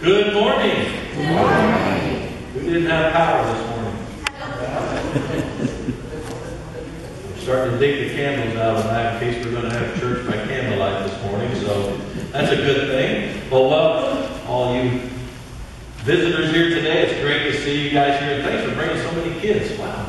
Good morning. Good morning. Who didn't have power this morning? I'm starting to dig the candles out of that in case we're going to have church by candlelight this morning, so that's a good thing. Well, welcome, all you visitors here today. It's great to see you guys here. Thanks for bringing so many kids. Wow,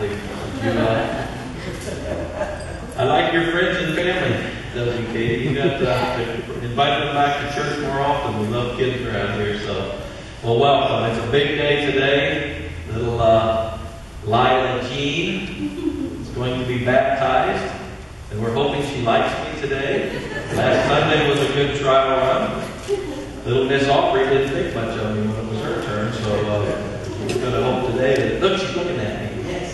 I like your friends and family, doesn't you, Katie? You got to invite them back to church more often. We love kids around here, so. Well, welcome. It's a big day today. Little Lila Jean is going to be baptized, and we're hoping she likes me today. Last Sunday was a good trial run. Little Miss Aubrey didn't think much of me when it was her turn, so we're going to hope today that, look, she's looking at me. Yes.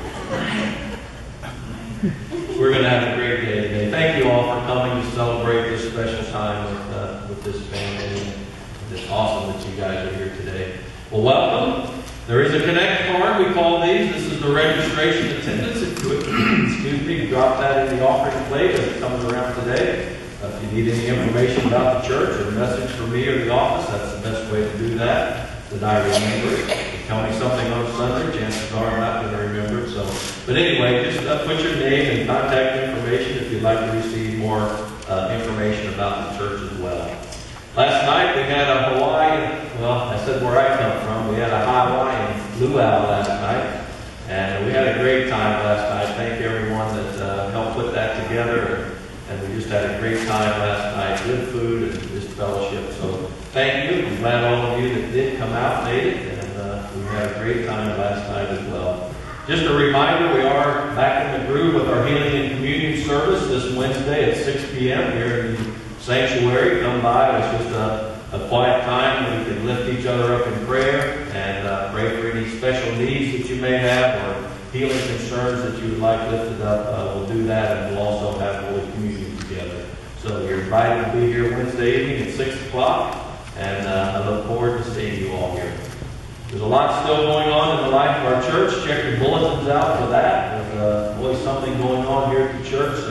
We're going to have a great day today. Thank you all for coming to celebrate this special time with this family. It's awesome that you guys are here today. Well, welcome. There is a Connect card, we call these. This is the registration attendance. If you would, excuse me, drop that in the offering plate as it comes around today. If you need any information about the church or a message from me or the office, that's the best way to do that I remember it. If you tell me something on Sunday, chances are I'm not going to remember it. But anyway, just put your name and contact information if you'd like to receive more information about the church as well. Last night we had a Hawaiian, well, I said where I come from, we had a Hawaiian luau last night. And we had a great time last night. Thank everyone that helped put that together. And we just had a great time last night. Good food and just fellowship. So thank you. I'm glad all of you that did come out made it. And we had a great time last night as well. Just a reminder, we are back in the groove with our Healing and Communion service this Wednesday at 6 p.m. here in the sanctuary. Come by. It's just a quiet time where we can lift each other up in prayer and pray for any special needs that you may have or healing concerns that you would like lifted up. We'll do that, and we'll also have Holy Communion together. So you're invited to be here Wednesday evening at 6 o'clock, and I look forward to seeing you all here. There's a lot still going on in the life of our church. Check your bulletins out for that. There's always something going on here at the church. So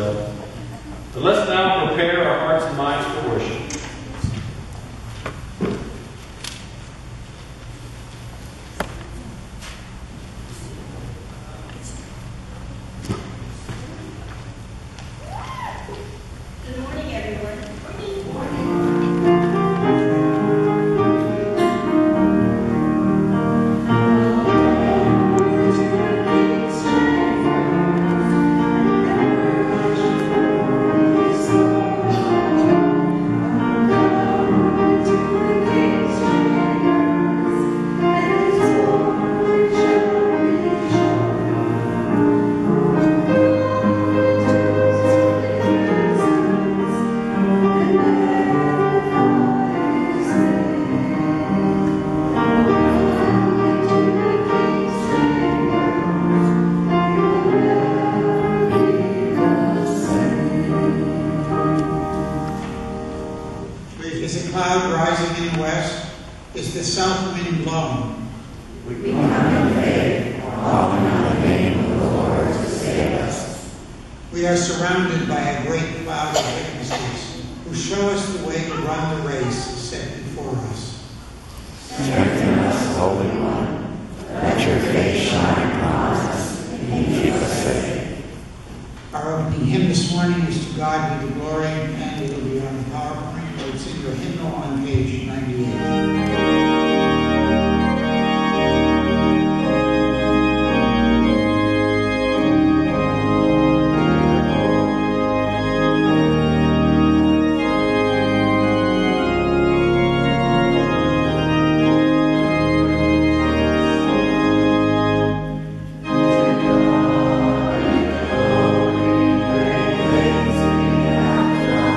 let's now prepare our hearts and minds for worship. Glory, great things we have done.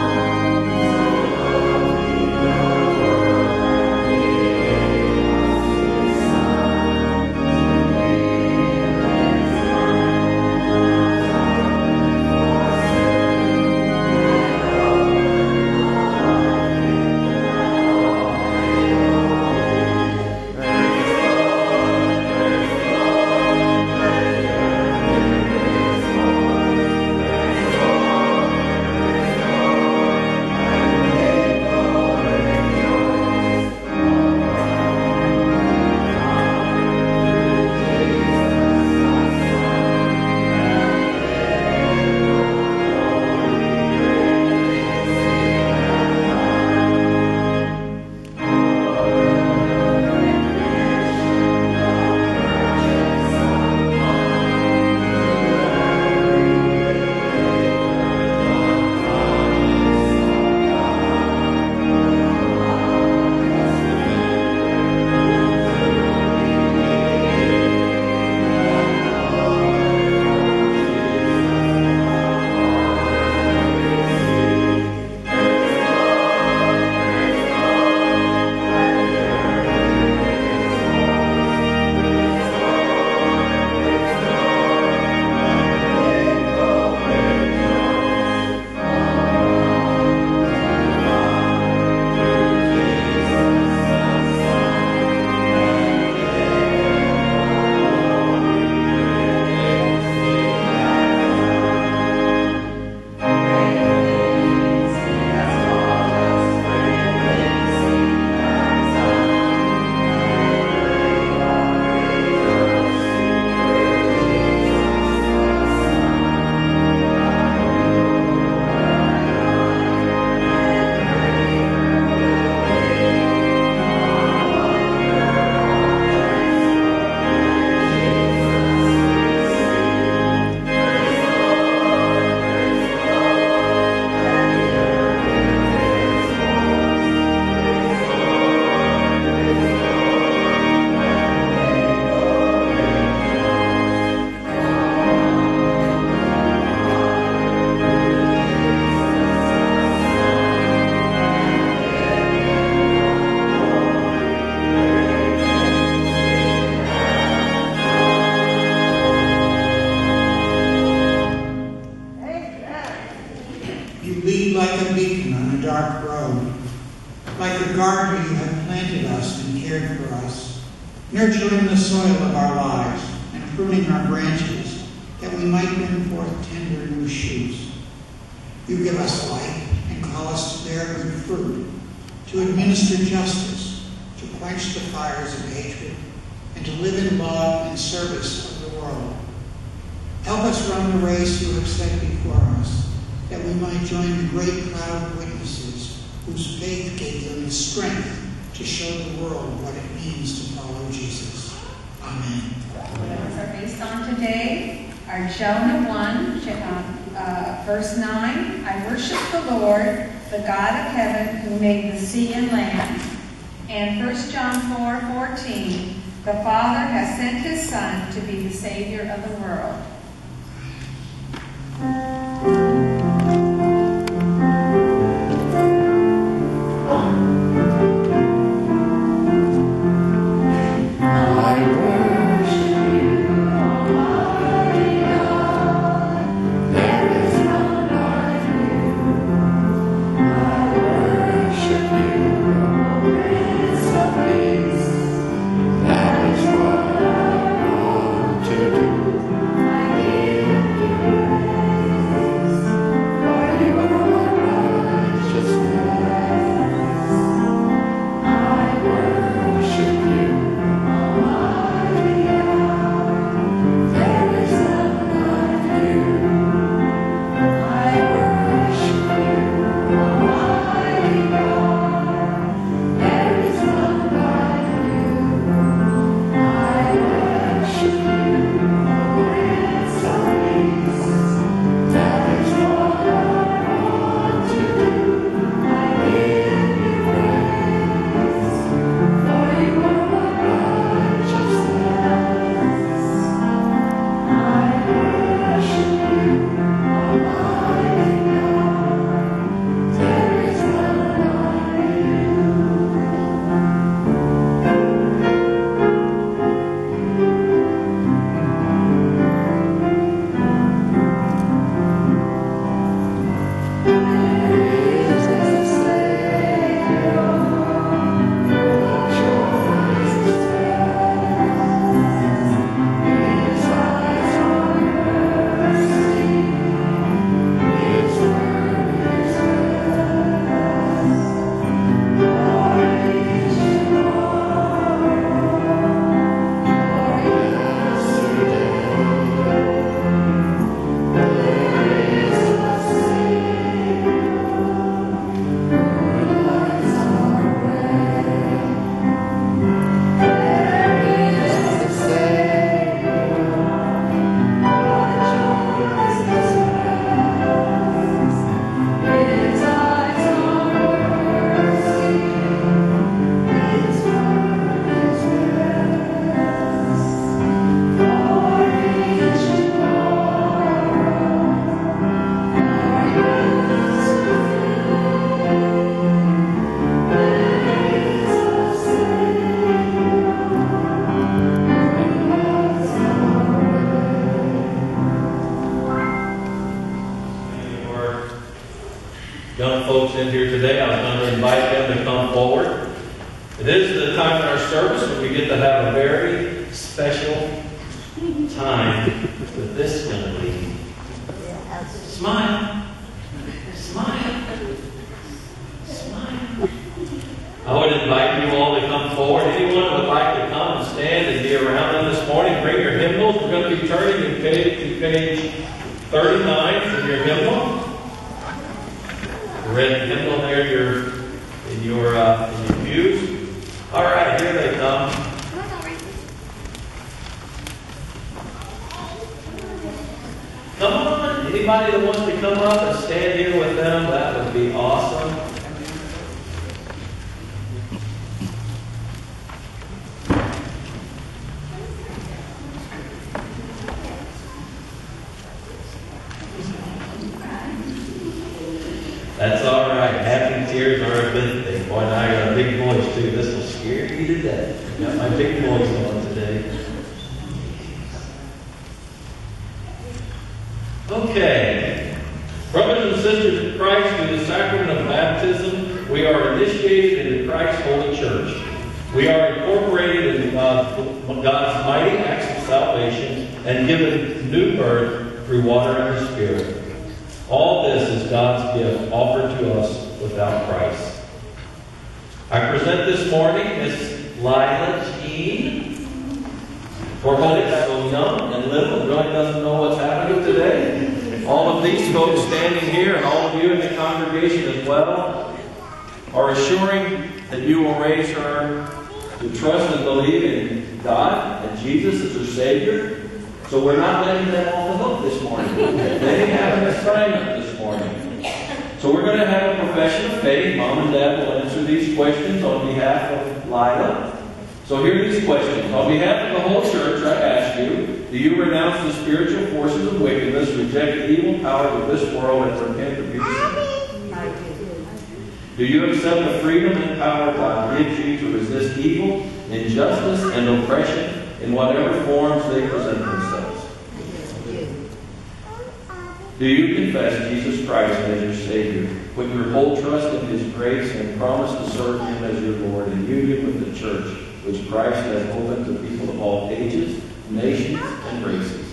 a dark road. Like a gardener, you have planted us and cared for us, nurturing the soil of our lives and pruning our branches that we might bring forth tender new shoots. You give us light and call us to bear good fruit, to administer justice, to quench the fires of hatred, and to live in love and service of the world. Help us run the race you have set before us, that we might join the great crowd of witnesses whose faith gave them the strength to show the world what it means to follow Jesus. Amen. Our base song today are Jonah 1, verse 9. I worship the Lord, the God of heaven, who made the sea and land. And 1 John 4:14. The Father has sent his Son to be the Savior of the world. Young folks in here today, I was going to invite them to come forward. It is the time in our service when we get to have a very special time with this young lady. Smile. Smile. Smile. I would invite you all to come forward. Anyone who would like to come and stand and be around them this morning, bring your hymnals. We're going to be turning to page 39 from your hymnal. Red hymnal there in your pews. All right, here they come. Come on, anybody that wants to come up and stand here with them, that would be awesome. That's all right. Happy tears are a good thing. Boy, now I got a big voice too. This will scare you to death. Got my big voice on today. Okay. Brothers and sisters in Christ, through the sacrament of baptism, we are initiated into Christ's holy church. We are incorporated into God's mighty acts of salvation and given new birth through water and the Spirit. All this is God's gift offered to us without price. I present this morning Miss Lila Jean. For Holy so young and little and really doesn't know what's happening today. All of these folks standing here and all of you in the congregation as well are assuring that you will raise her to trust and believe in God and Jesus as her Savior. So we're not letting them off the hook this morning. They have an assignment this morning. So we're going to have a profession of faith. Mom and Dad will answer these questions on behalf of Lila. So here are these questions. On behalf of the whole church, I ask you, do you renounce the spiritual forces of wickedness, reject the evil powers of this world, and repent of your sin? I do. Do you accept the freedom and power God gives you to resist evil, injustice, and oppression in whatever forms they present themselves? Do you confess Jesus Christ as your Savior, put your whole trust in His grace, and promise to serve Him as your Lord in union with the church, which Christ has opened to people of all ages, nations, and races?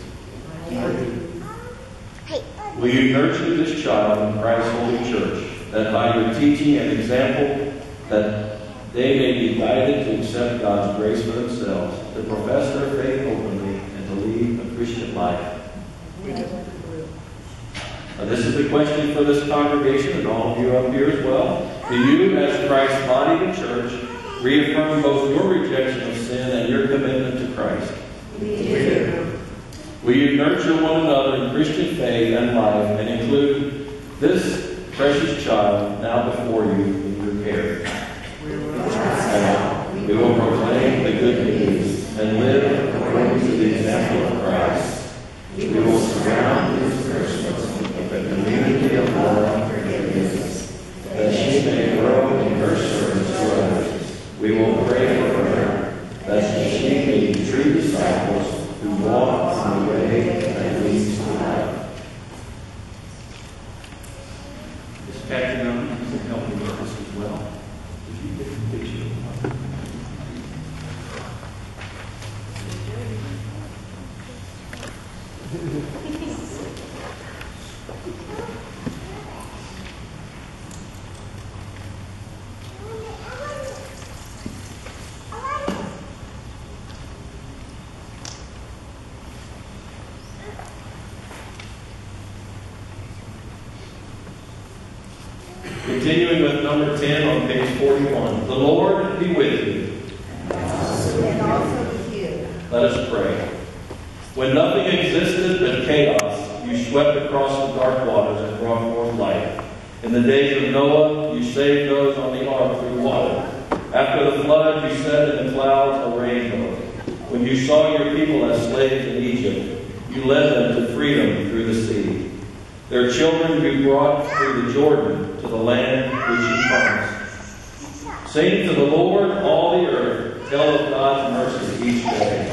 Will you nurture this child in Christ's holy church, that by your teaching and example, that they may be guided to accept God's grace for themselves, to profess their faith openly, and to lead a Christian life? Now, this is the question for this congregation and all of you up here as well. Do you, as Christ's body, the church, reaffirm both your rejection of sin and your commitment to Christ? We do. Will you nurture one another in Christian faith and life and include this precious child now before you in your care? We will proclaim the good news and live according to the example of Christ. We will surround this person with a community of love and forgiveness, that she may grow in her service to others. We will pray for her, that she may be true disciples who walk on the way that leads to life. Miss Kathy Young will help me with this as well. If you get the picture. Continuing with number 10 on page 41. The Lord be with you. And also with you. Let us pray. When nothing existed but chaos, you swept across the dark waters and brought forth light. In the days of Noah, you saved those on the ark through water. After the flood, you set in the clouds a rainbow. When you saw your people as slaves in Egypt, you led them to freedom through the sea. Their children you brought through the Jordan to the land which you promised. Sing to the Lord, all the earth. Tell of God's mercy each day.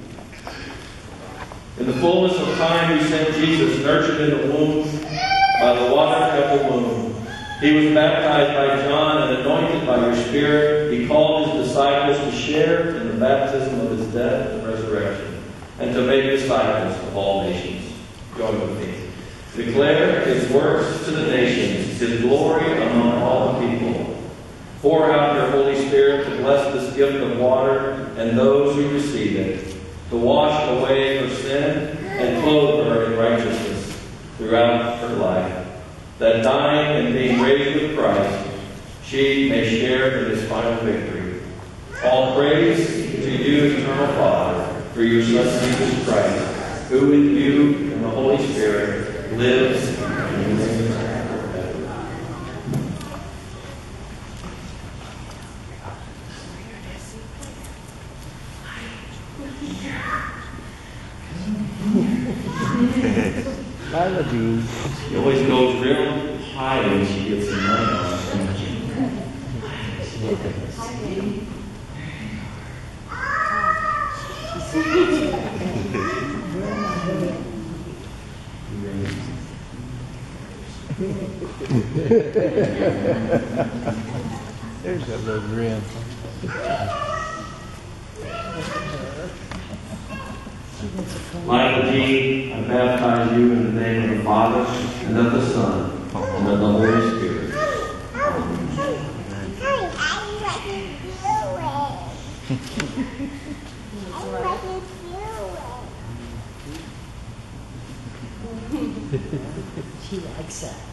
In the fullness of time, you sent Jesus, nurtured in the womb by the water of the womb. He was baptized by John and anointed by your Spirit. He called his disciples to share in the baptism of his death and resurrection, and to make disciples of all nations. Join with me. Declare his works to the nations, his glory among all the people. Pour out your Holy Spirit to bless this gift of water and those who receive it, to wash away her sin and clothe her in righteousness throughout her life, that dying and being raised with Christ, she may share in his final victory. All praise to you, eternal Father, through your Son Jesus Christ, who with you and the Holy Spirit lives and reigns forever. Lila Jean. She always goes real high when she gets some money on her. There's that little grin. Michael G., I baptize you in the name of the Father, and of the Son, and of the Holy Spirit. She likes that.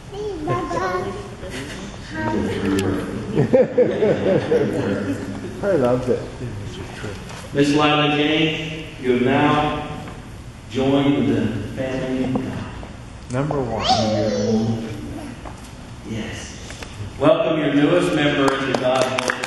I loved it. Miss Lila Jane, you have now joined the family of God. Number 1. Yes. Welcome your newest member into God's family.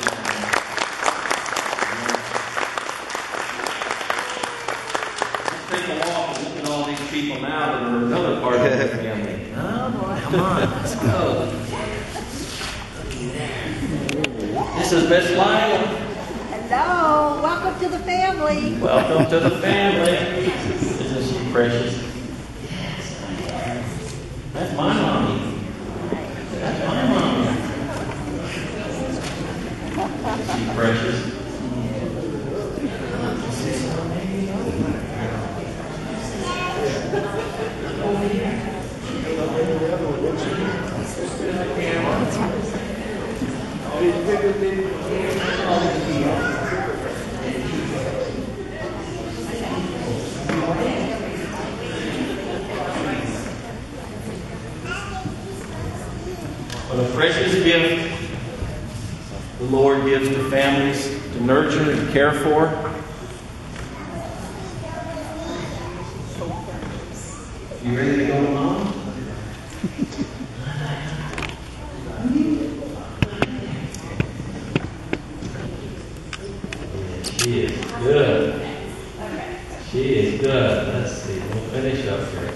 Let's take a walk and look at all these people now that are another part of the family. Oh boy, come on, let's go. Looky there. This is Miss Lila. Hello, welcome to the family. Welcome to the family. Isn't she precious? Yes. That's my mommy. That's my mommy. Isn't she precious? What a precious gift the Lord gives to families to nurture and care for. You ready to go, Mom? She is good. She is good. Let's see. We'll finish up here.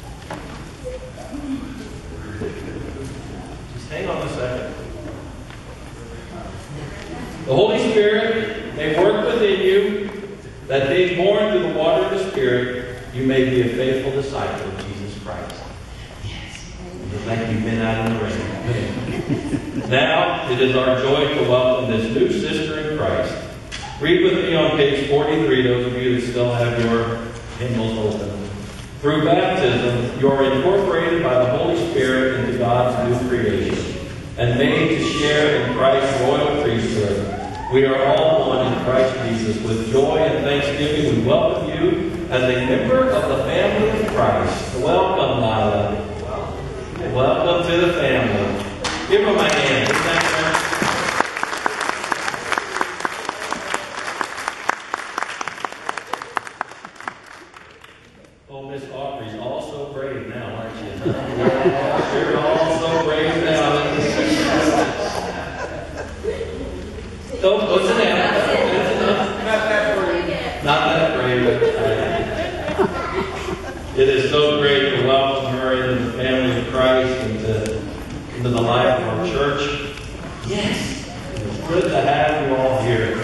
Just hang on a second. The Holy Spirit may work within you, that being born through the water of the Spirit, you may be a faithful disciple of Jesus Christ. Yes. Just like you've been out in the rain. Now, it is our joy to welcome this new sister in Christ. Read with me on page 43, those of you that still have your hymnals open. Through baptism, you are incorporated by the Holy Spirit into God's new creation and made to share in Christ's royal priesthood. We are all one in Christ Jesus. With joy and thanksgiving, we welcome you as a member of the family of Christ. Welcome, Lila. Welcome to the family. Give them a hand. Thank you. Oh, Miss Aubrey's all so brave now, aren't you? You're all so brave now. Don't push it down. Not that brave. It is so great to welcome her into the family of Christ and into the life of our church. Yes, it's good to have you all here.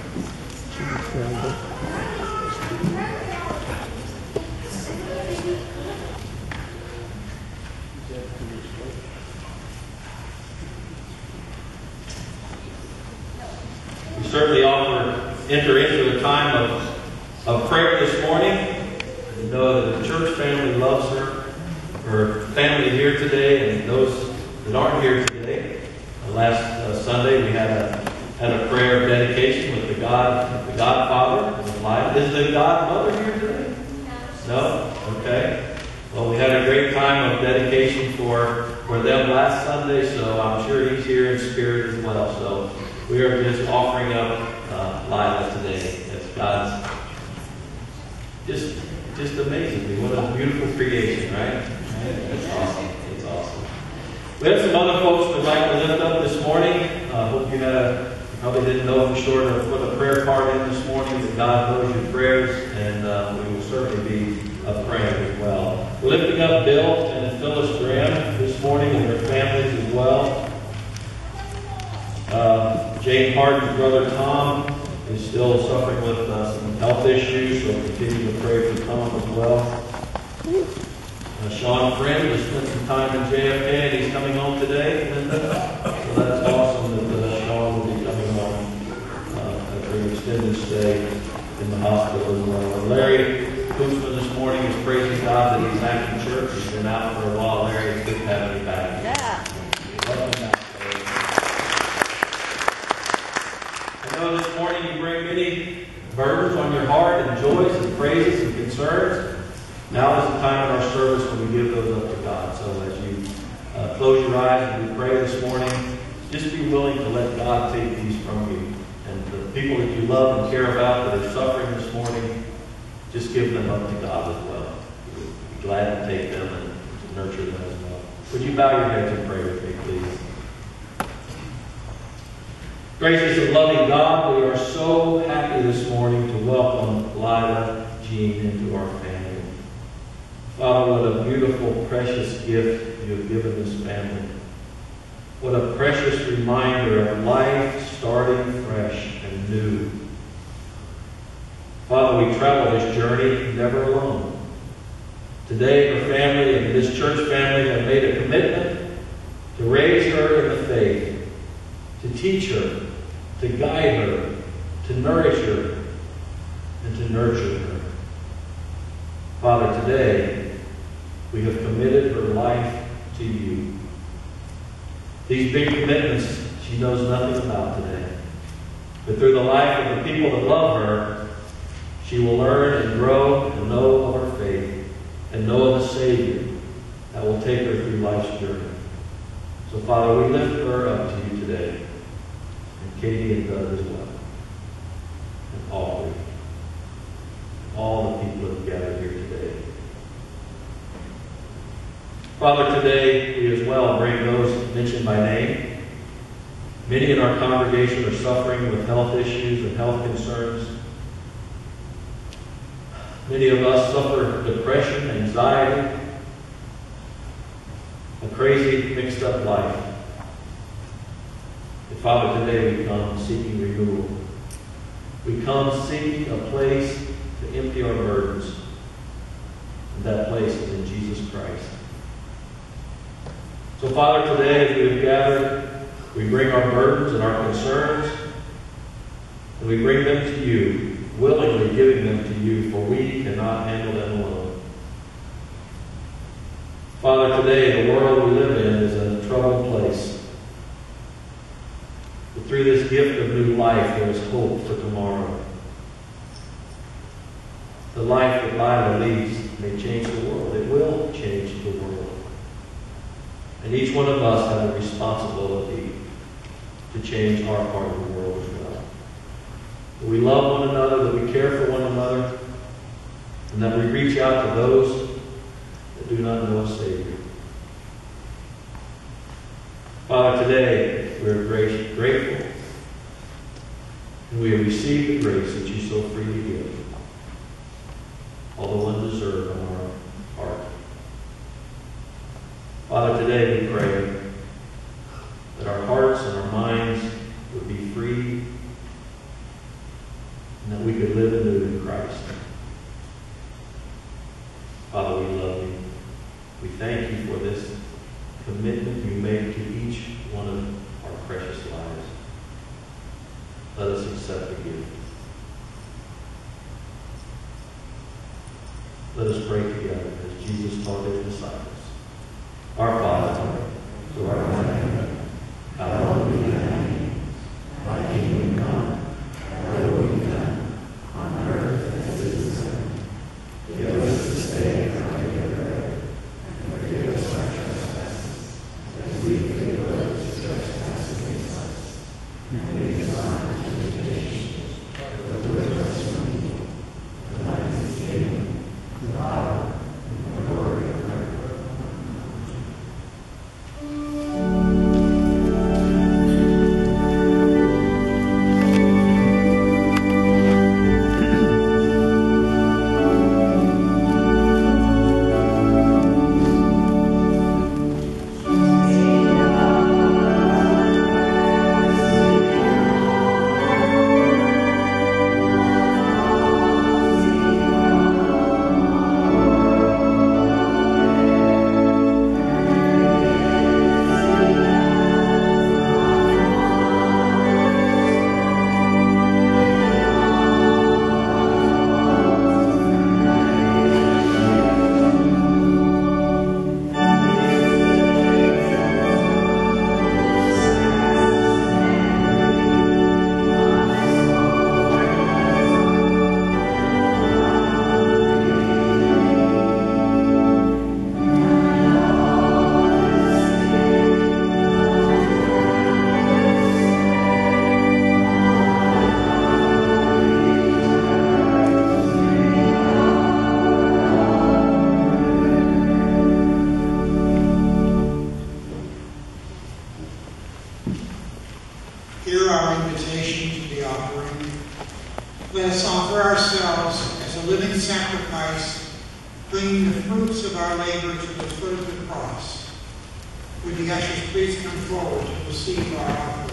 We certainly enter into a time of prayer this morning. We know that the church family loves her family here today, and those that aren't here today. Last Sunday we had a prayer of dedication with the Godfather. Is the Godmother here today? No? Okay. Well, we had a great time of dedication for them last Sunday, so I'm sure he's here in spirit as well. So we are just offering up Lila today. It's God's just amazing. What a beautiful creation, right? It's awesome. It's awesome. We have some other folks we'd like to lift up this morning. I hope you probably didn't know for sure to put a prayer card in this morning, that God knows your prayers, and we will certainly be praying as well. We're lifting up Bill and Phyllis Graham this morning and their families as well. Jane Harden's brother Tom is still suffering with some health issues, so continue to pray for Tom as well. Sean Friend has spent some time in JFK and he's coming home today. So that's awesome that Sean extended stay in the hospital as well. And Larry Koosman this morning is praising God that he's back in church. He's been out for a while. Larry, it's good to have you back. Yeah. Welcome back, Larry. I know this morning you bring many burdens on your heart and joys and praises and concerns. Now is the time in our service when we give those up to God. So as you close your eyes and we pray this morning, just be willing to let God take these from you. And the people that you love and care about that are suffering this morning, just give them up to God as well. We'd be glad to take them and to nurture them as well. Would you bow your heads and pray with me, please? Gracious and loving God, we are so happy this morning to welcome Lila Jean into our family. Father, what a beautiful, precious gift you have given this family. What a precious reminder of life starting fresh and new. Father, we travel this journey never alone. Today, her family and this church family have made a commitment to raise her in the faith, to teach her, to guide her, to nourish her, and to nurture her. Father, today, we have committed her life to you. These big commitments she knows nothing about today. But through the life of the people that love her, she will learn and grow and know of her faith and know of a Savior that will take her through life's journey. So, Father, we lift her up to you today. And Katie and Doug as well. And all the people that have gathered here today. Father, today we as well bring those mentioned by name. Many in our congregation are suffering with health issues and health concerns. Many of us suffer depression, anxiety, a crazy, mixed up life. And Father, today we come seeking renewal. We come seeking a place to empty our burdens. And that place is in Jesus Christ. So, Father, today as we have gathered, we bring our burdens and our concerns, and we bring them to you, willingly giving them to you, for we cannot handle them alone. Father, today the world we live in is a troubled place. But through this gift of new life, there is hope for tomorrow. The life that Lila leads may change the world. It will change the world. And each one of us have a responsibility to change our part of the world as well. That we love one another, that we care for one another, and that we reach out to those that do not know a Savior. Father, today we are grateful, and we have received the grace that you so freely give, although undeserved on our part. Father, today we pray that our hearts and our minds would be free and that we could live anew in Christ. Father, we love you. We thank you for this commitment you make to each one of our precious lives. Let us accept the gift. Let us pray together as Jesus taught his disciples. Our Father, who art in heaven, hallowed be thy name. Thy kingdom come, thy will be done, on earth as it is in heaven. Give us this day our daily bread, and forgive us our trespasses, as we forgive those who trespass against us. And lead us not into temptation, but deliver us from evil. For thine is the kingdom, the power, and the glory forever. Hear our invitation to the offering. Let us offer ourselves as a living sacrifice, bringing the fruits of our labor to the foot of the cross. Would the ushers please come forward to receive our offering?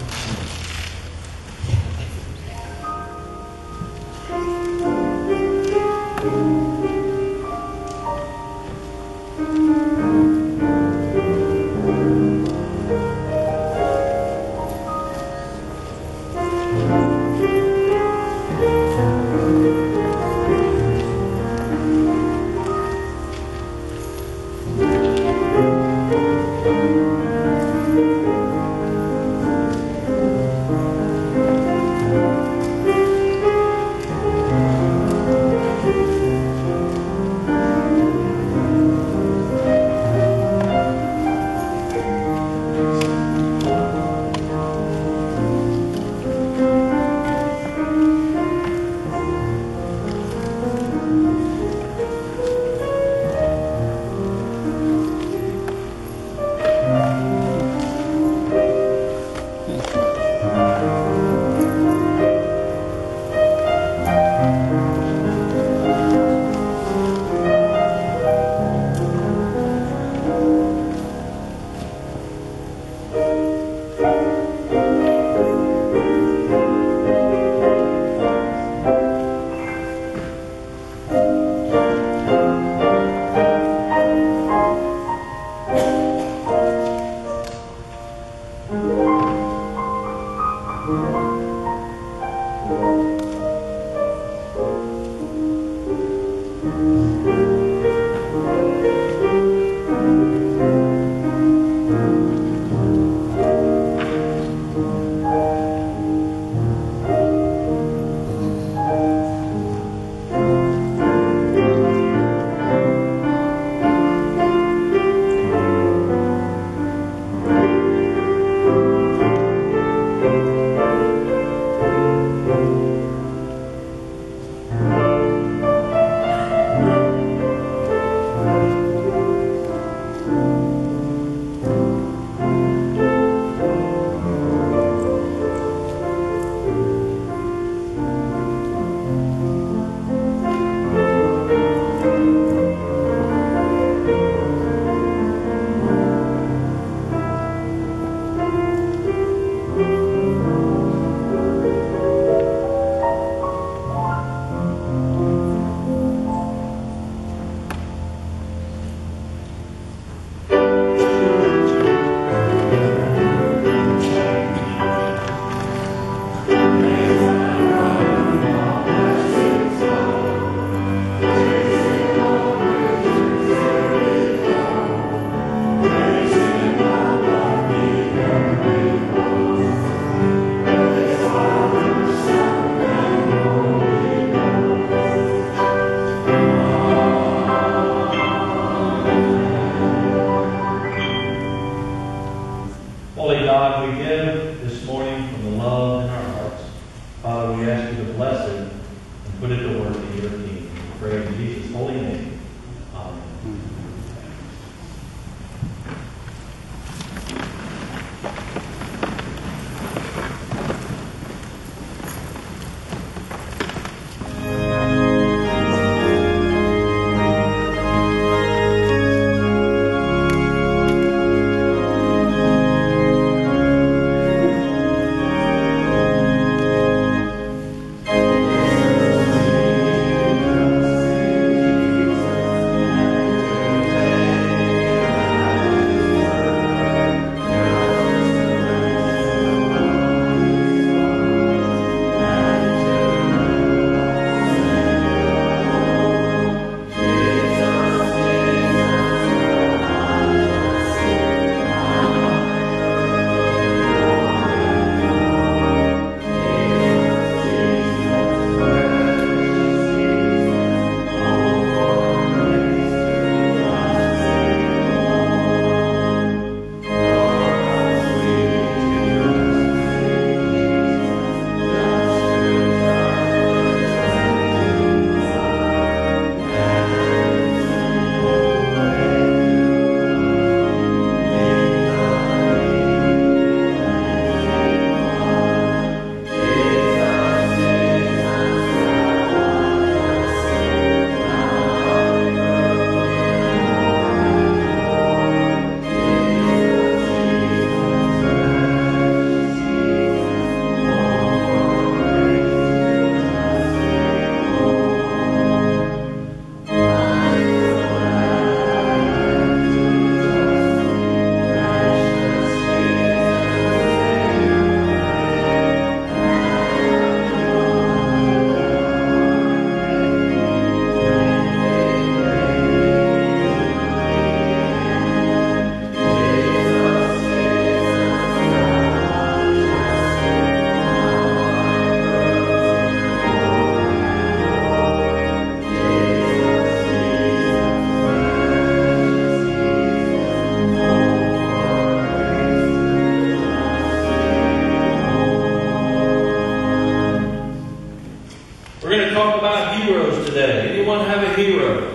hero?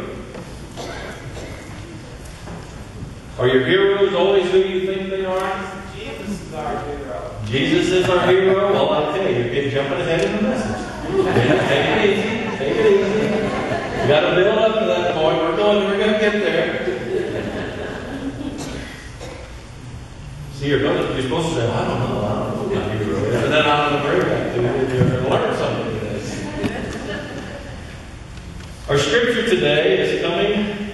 Are your heroes always who you think they are? Jesus is our hero. Jesus is our hero? Well, okay, you're getting jumping ahead in the message. Take it easy. Take it easy. You got to build up to that point. We're going to get there. See, you're supposed to say, I don't know my hero is. And then I'm going to bring that to you. You're going to learn something today. Our scripture today is coming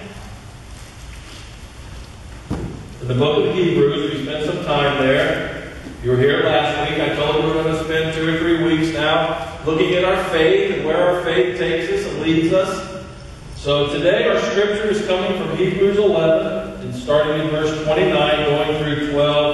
in the book of Hebrews. We spent some time there. You were here last week. I told you we're going to spend 2 or 3 weeks now looking at our faith and where our faith takes us and leads us. So today our scripture is coming from Hebrews 11 and starting in verse 29 going through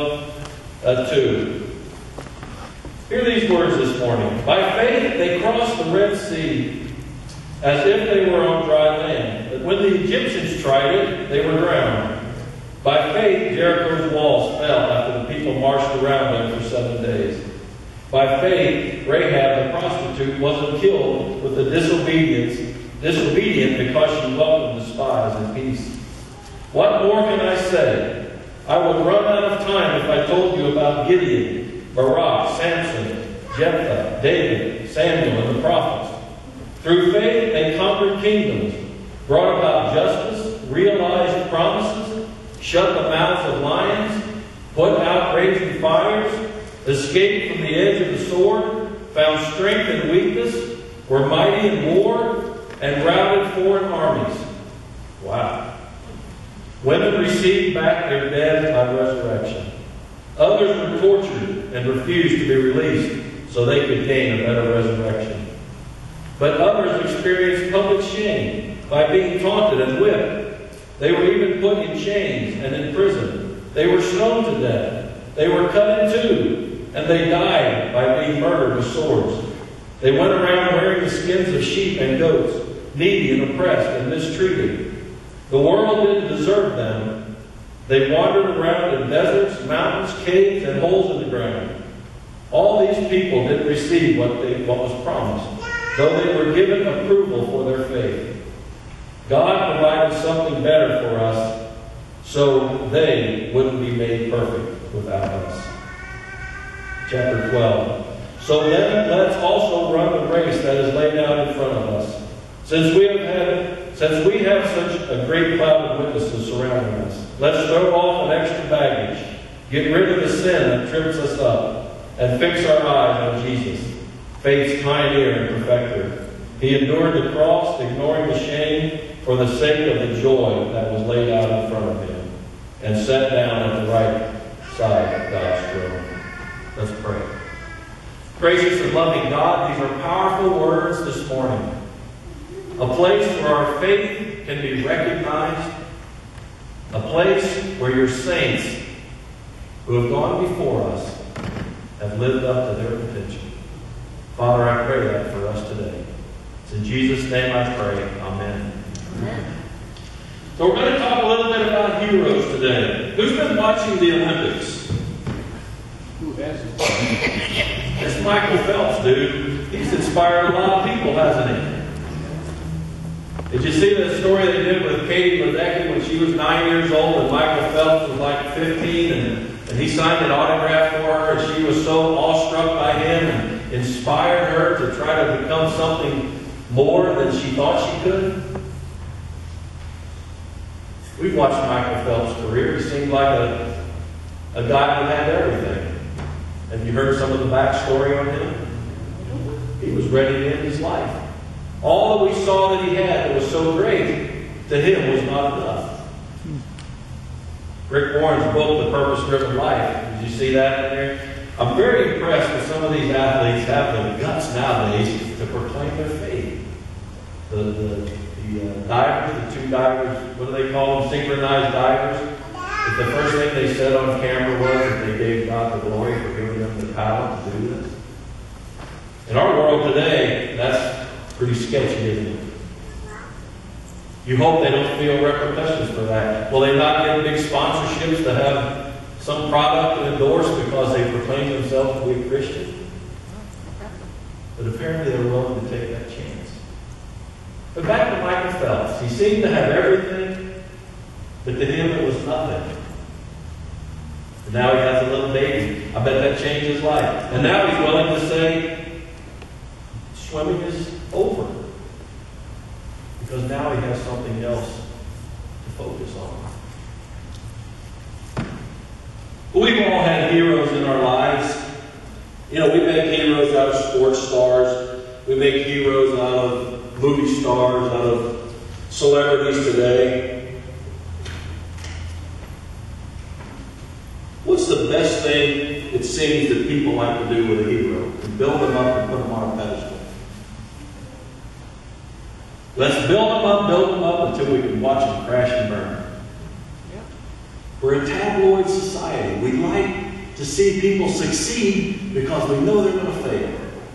12:2. Hear these words this morning. By faith they crossed the Red Sea as if they were on dry land. But when the Egyptians tried it, they were drowned. By faith, Jericho's walls fell after the people marched around them for 7 days. By faith, Rahab the prostitute wasn't killed with the disobedient because she welcomed the spies in peace. What more can I say? I would run out of time if I told you about Gideon, Barak, Samson, Jephthah, David, Samuel, and the prophets. Through faith, they conquered kingdoms, brought about justice, realized promises, shut the mouths of lions, put out raging fires, escaped from the edge of the sword, found strength in weakness, were mighty in war, and routed foreign armies. Wow. Women received back their dead by resurrection. Others were tortured and refused to be released so they could gain a better resurrection. But others experienced public shame by being taunted and whipped. They were even put in chains and in prison. They were stoned to death. They were cut in two, and they died by being murdered with swords. They went around wearing the skins of sheep and goats, needy and oppressed and mistreated. The world didn't deserve them. They wandered around in deserts, mountains, caves, and holes in the ground. All these people didn't receive what was promised, though they were given approval for their faith. God provided something better for us so they wouldn't be made perfect without us. Chapter 12. So then let's also run the race that is laid out in front of us. Since we have such a great cloud of witnesses surrounding us, let's throw off an extra baggage, get rid of the sin that trips us up, and fix our eyes on Jesus, faith's pioneer and perfecter. He endured the cross, ignoring the shame, for the sake of the joy that was laid out in front of him, and sat down at the right side of God's throne. Let's pray. Gracious and loving God, these are powerful words this morning. A place where our faith can be recognized. A place where your saints who have gone before us have lived up to their potential. Father, I pray that for us today. It's in Jesus' name I pray. Amen. Amen. So we're going to talk a little bit about heroes today. Who's been watching the Olympics? Who hasn't? It's Michael Phelps, dude. He's inspired a lot of people, hasn't he? Did you see the story they did with Katie Ledecky when she was 9 years old and Michael Phelps was like 15 and he signed an autograph for her and she was so awestruck by him and inspired her to try to become something more than she thought she could? We've watched Michael Phelps' career. He seemed like a guy who had everything. Have you heard some of the backstory on him? He was ready to end his life. All that we saw that he had that was so great to him was not enough. Rick Warren's book, The Purpose-Driven Life, did you see that in there? I'm very impressed with some of these athletes have the guts nowadays to proclaim their faith. The divers, the two divers, what do they call them? Synchronized divers. If the first thing they said on camera was that they gave God the glory for giving them the power to do this. In our world today, that's pretty sketchy, isn't it? You hope they don't feel repercussions for that. Will they not get big sponsorships to have some product endorsed because they proclaim themselves to be a Christian? But apparently they're willing to take that chance. But back to Michael Michael Phelps. He seemed to have everything, but to him it was nothing. And now he has a little baby. I bet that changed his life. And now he's willing to say, swimming is over. Because now he has something else to focus on. We've all had heroes in our lives. You know, we make heroes out of sports stars. We make heroes out of movie stars, out of celebrities today. What's the best thing it seems that people like to do with a hero? And build them up and put them on a pedestal. Let's build them up until we can watch them crash and burn. We're a tabloid society. We like to see people succeed because we know they're going to fail.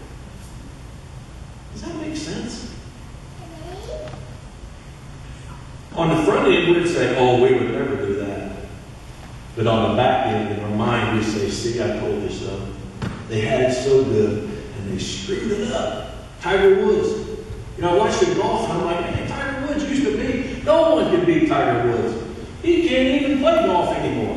Does that make sense? On the front end, we'd say, oh, we would never do that. But on the back end, in our mind, we say, see, I told you so. They had it so good, and they screwed it up. Tiger Woods. You know, I watched the golf, and I'm like, man, Tiger Woods used to be. No one could beat Tiger Woods. He can't even play golf anymore.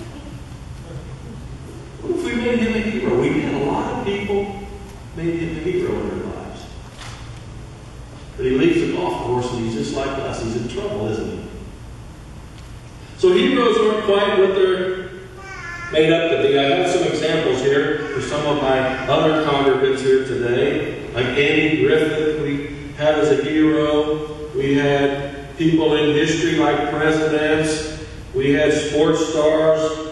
What if we made him a hero? We had a lot of people made him a hero in their lives. But he leaves the golf course and he's just like us. He's in trouble, isn't he? So heroes aren't quite what they're made up to be. I have some examples here for some of my other congregants here today. Like Andy Griffith, we had as a hero. We had people in history like presidents. We had sports stars.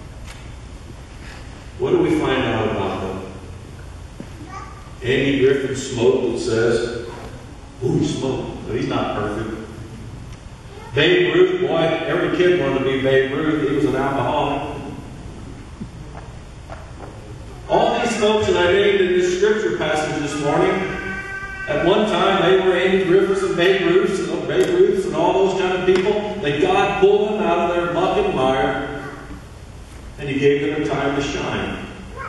What do we find out about them? Andy Griffith smoked, it says. Ooh, he smoked. No, he's not perfect. Babe Ruth, boy, every kid wanted to be Babe Ruth. He was an alcoholic. All these folks that I named in this scripture passage this morning, at one time, they were Andy Griffiths and Babe Ruths and all those kind of people. That God pulled them out of their muck and mire, and He gave them a time to shine.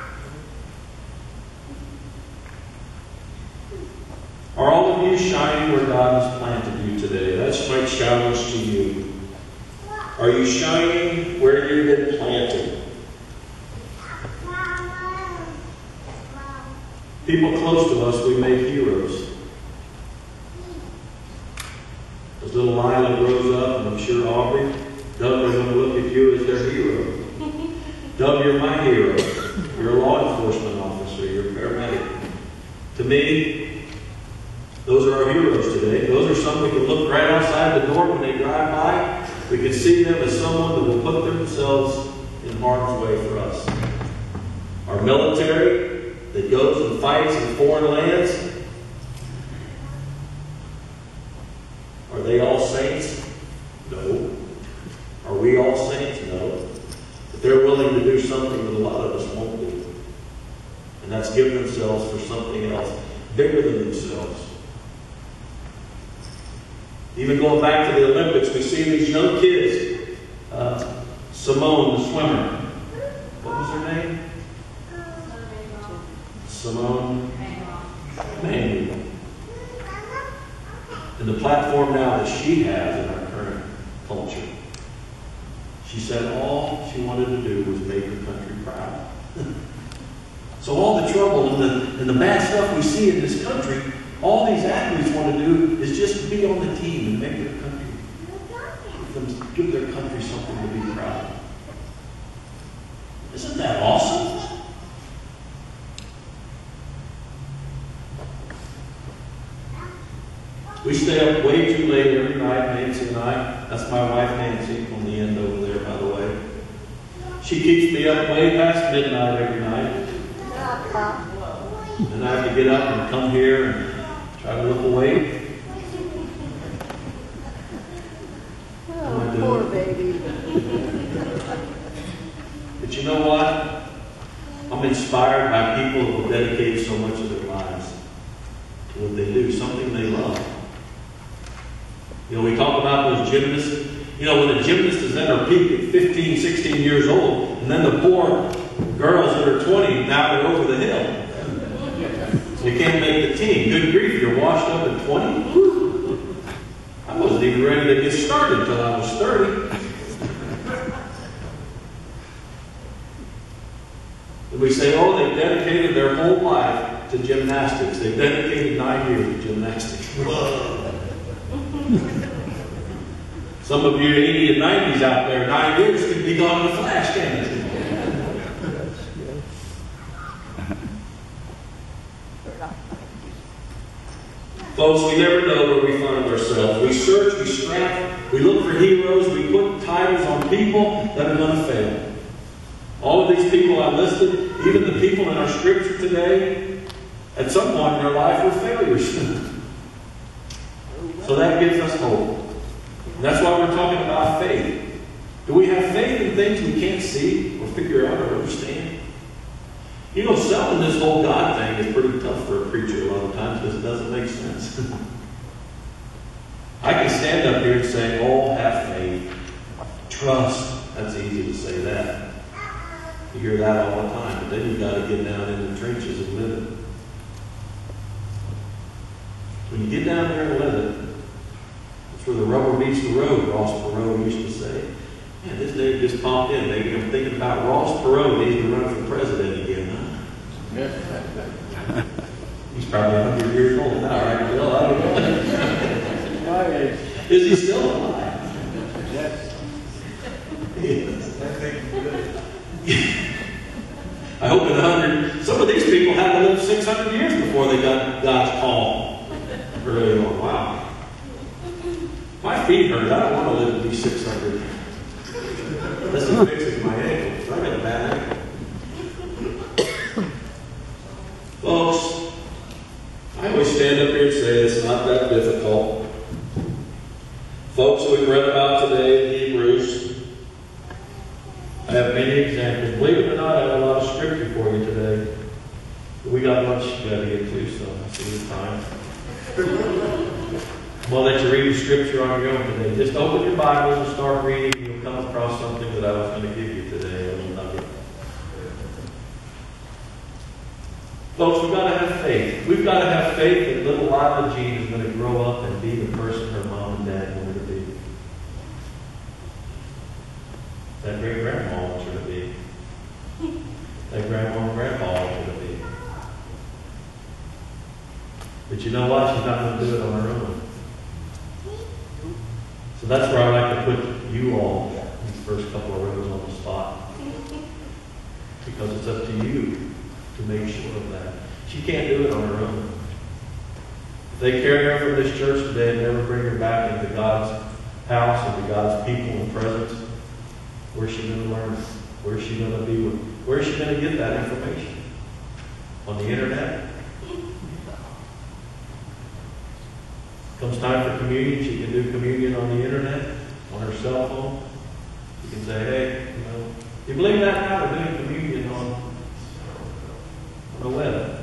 Are all of you shining where God has planted you today? That's my challenge to you. Are you shining where you've been planted? People close to us, we make heroes. As little Lila grows up, and I'm sure Aubrey, Doug, they're going to look at you as their hero. Doug, you're my hero. You're a law enforcement officer. You're a paramedic. To me, those are our heroes today. Those are some we can look right outside the door when they drive by. We can see them as someone that will put themselves in harm's way for us. Our military that goes and fights in foreign lands, are they all saints? No. Are we all saints? No. But they're willing to do something that a lot of us won't do. And that's give themselves for something else bigger than themselves. Even going back to the Olympics, we see these young kids. Simone, the swimmer. What was her name? Simone Manuel. And the platform now that she has in our current culture, she said all she wanted to do was make her country proud. So all the trouble and the bad stuff we see in this country, all these athletes want to do is just be on the team and make their country, give their country something to be proud of. Isn't that awesome? We stay up way too late every night, Nancy and I. That's my wife, Nancy, on the end over there, by the way. She keeps me up way past midnight every night. And I have to get up and come here and try to look awake. Oh, poor baby. But you know what? I'm inspired by people who have dedicated so much of their lives to what they do, something they love. You know, we talk about those gymnasts. You know, when a gymnast is at her peak at 15, 16 years old, and then the poor girls that are 20, now they're over the hill. They can't make the team. Good grief, you're washed up at 20? even ready to get started until I was 30. And we say, oh, they've dedicated their whole life to gymnastics. They've dedicated 9 years to gymnastics. Whoa. Some of you 80 and 90s out there, 9 years could be gone in a flash, can't it? Folks, we never know where we find ourselves. We search, we scrap, we look for heroes, we put titles on people that are going to fail. All of these people I listed, even the people in our scripture today, at some point in their life were failures. So that gives us hope. And that's why we're talking about faith. Do we have faith in things we can't see or figure out or understand? You know, selling this whole God thing is pretty tough for a preacher a lot of times because it doesn't make sense. I can stand up here and say, oh, have faith. Trust. That's easy to say that. You hear that all the time, but then you've got to get down in the trenches and live it. When you get down there and live it, it's where the rubber meets the road, Ross Perot used to say. Man, this name just popped in. Maybe I'm thinking about Ross Perot needs to run for president again, huh? He's probably 100 years old now, right, Bill? I don't know. My age. Is he still alive? Yes. Yes. I think it's good. I hope in 100, some of these people had to live 600 years before they got God's call. Really long. Wow. My feet hurt. I don't want to live to be 600. This is fixing my ankles. I got a bad ankle. Folks, I always stand up here and say it's not that difficult. Folks, we've read about today in Hebrews. I have many examples. Believe it or not, I have a lot of scripture for you today. But we got much you got to get to, so I see the time. I'm going to let you read the scripture on your own today. Just open your Bible and start reading. You'll come across something that I was going to give you today. A little nugget. Folks, we've got to have faith. We've got to have faith that little Lila Jean is going to grow up and be the person her mom and dad wanted her to be. That great grandma wants her to be. That grandma and grandpa want her to be. But you know what? She's not going to do it on her own. So that's where I like to put you all, these first couple of rows, on the spot. Because it's up to you to make sure of that. She can't do it on her own. If they carry her from this church today and never bring her back into God's house and to God's people and presence, where's she going to learn? Where's she going to be with? Where's she going to get that information? On the internet? Comes time for communion, she can do communion on the internet, on her cell phone. She can say, hey, you believe that now? We're doing communion on the web.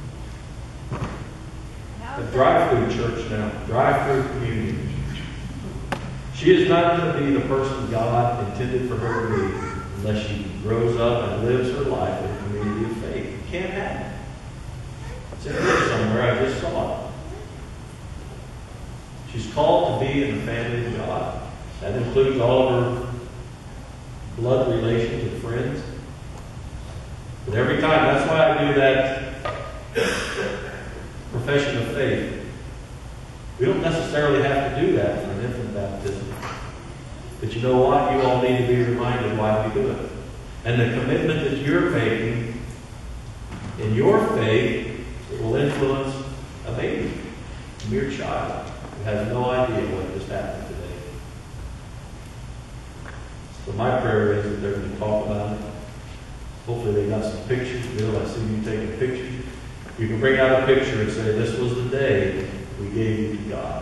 A drive-through church now, drive-through communion. She is not going to be the person God intended for her to be unless she grows up and lives her life in a community of faith. It can't happen. It's in here somewhere, I just saw it. She's called to be in the family of God. That includes all of her blood relations and friends. But every time, that's why I do that profession of faith. We don't necessarily have to do that for an infant baptism. But you know what? You all need to be reminded why we do it. And the commitment that you're making in your faith, it will influence a baby, a mere child. Has no idea what just happened today. So my prayer is that they're going to talk about it. Hopefully they got some pictures. Bill, I see you taking pictures. You can bring out a picture and say, this was the day we gave you to God.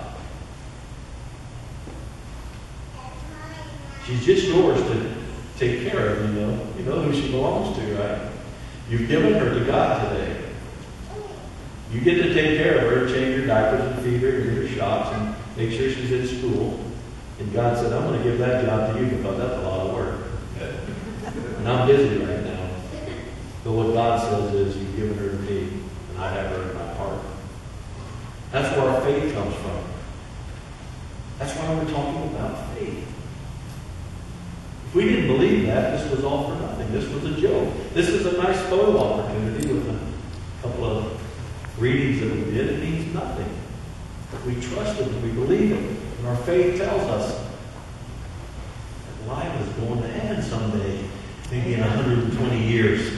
She's just yours to take care of, you know. You know who she belongs to, right? You've given her to God today. You get to take care of her, change her diapers and feed her, give her shots, and make sure she's in school. And God said, I'm going to give that job to you because that's a lot of work. And I'm busy right now. But what God says is, you've given her to me, and I have her in my heart. That's where our faith comes from. That's why why we're talking about faith. If we didn't believe that, this was all for nothing. This was a joke. This is a nice photo opportunity with a couple of readings that we did. It means nothing. We trust Him, we believe Him, and our faith tells us that life is going to end someday, maybe in 120 years.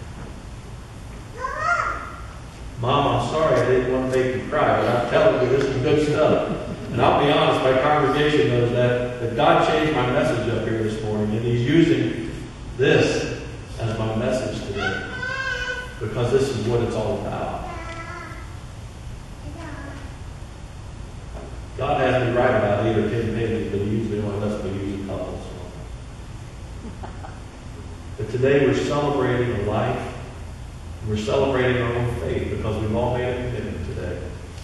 Mom, I'm sorry I didn't want to make you cry, but I'm telling you, this is good stuff. And I'll be honest, my congregation knows that God changed my message up here this morning, and He's using this as my message today, because this is what it's all about. God has me write about 8 or 10 pages, but He usually only lets me use a couple. So. But today we're celebrating a life. We're celebrating our own faith because we've all made a commitment today.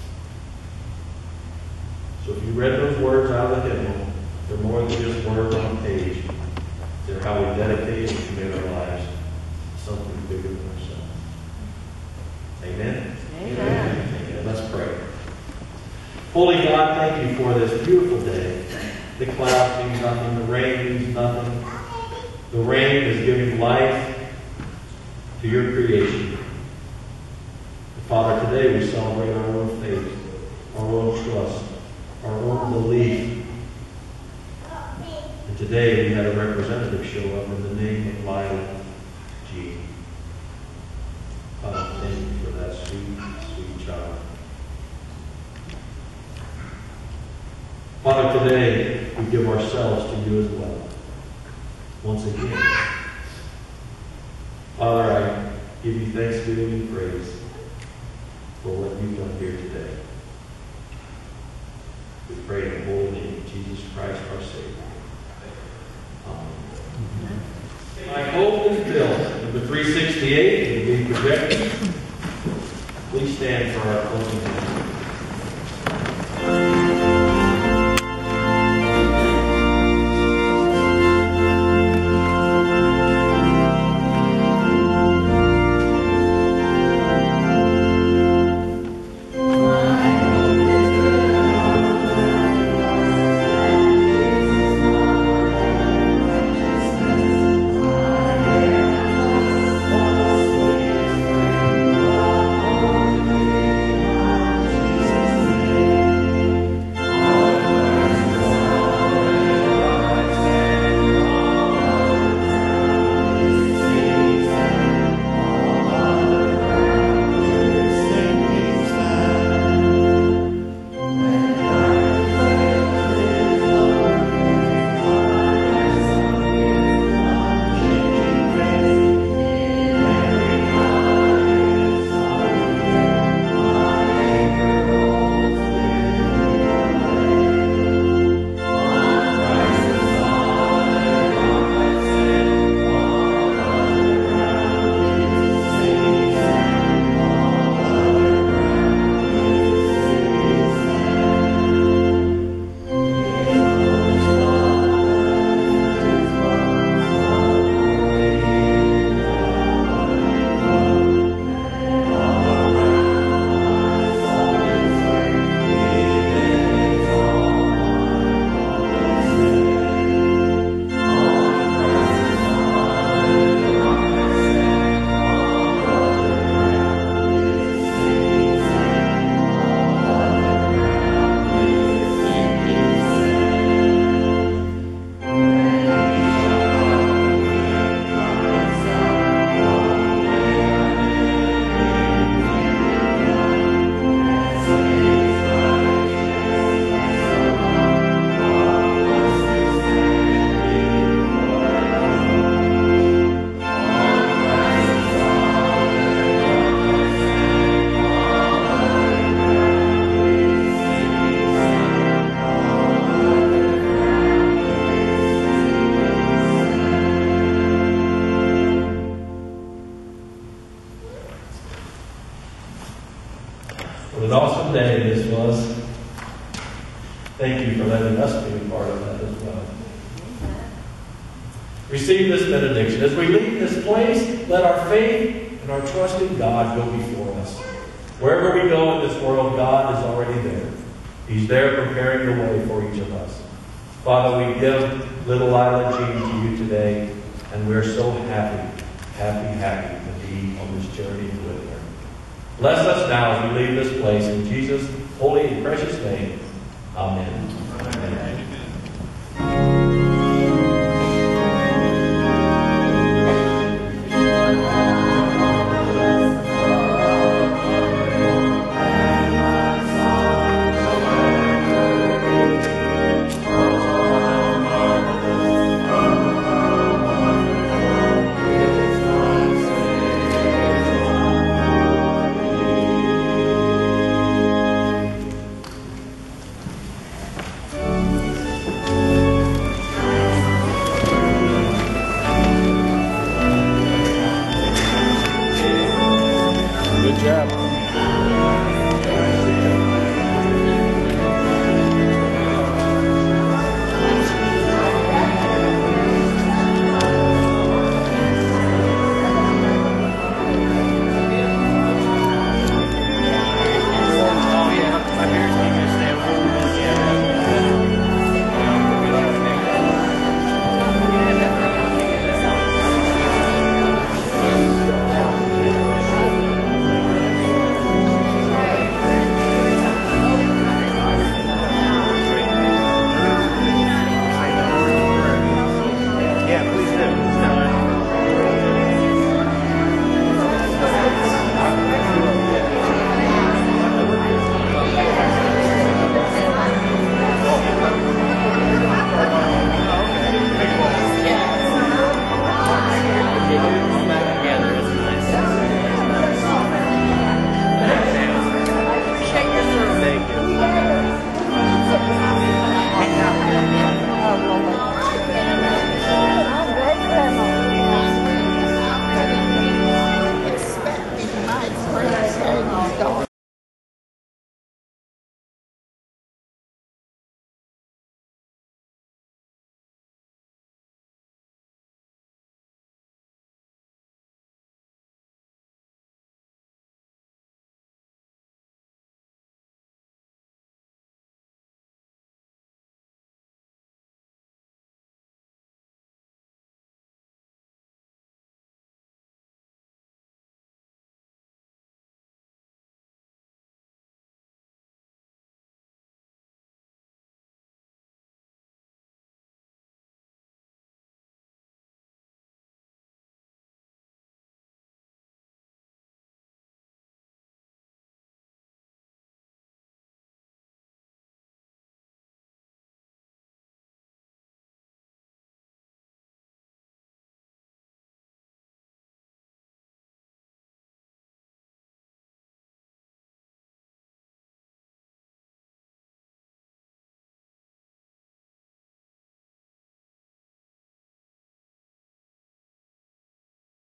So if you read those words out of the hymnal, they're more than just words on a page. They're how we dedicate and commit our lives to something bigger than ourselves. Amen? Amen. Amen. Let's pray. Holy God, thank you for this beautiful day. The clouds mean nothing. The rain means nothing. The rain is giving life to your creation. Father, today we celebrate our own faith, our own trust, our own belief. And today we had a representative show up in the name of Lila G. Father, thank you for that sweet, sweet child. Father, today we give ourselves to you as well. Once again. Father, I give you thanksgiving and praise for what you've done here today. We pray in the holy name of Jesus Christ, our Savior. Amen. My hope is built. Number 368 will be projected. Please stand for our closing hymn. What an awesome day this was. Thank you for letting us be a part of that as well. Receive this benediction. As we leave this place, let our faith and our trust in God go before us. Wherever we go in this world, God is already there. He's there preparing the way for each of us. Father, we give little Lila Jean to you today, and we're so happy to be on this journey with her. Bless us now as we leave this place. In Jesus' holy and precious name, amen. Amen. Good job.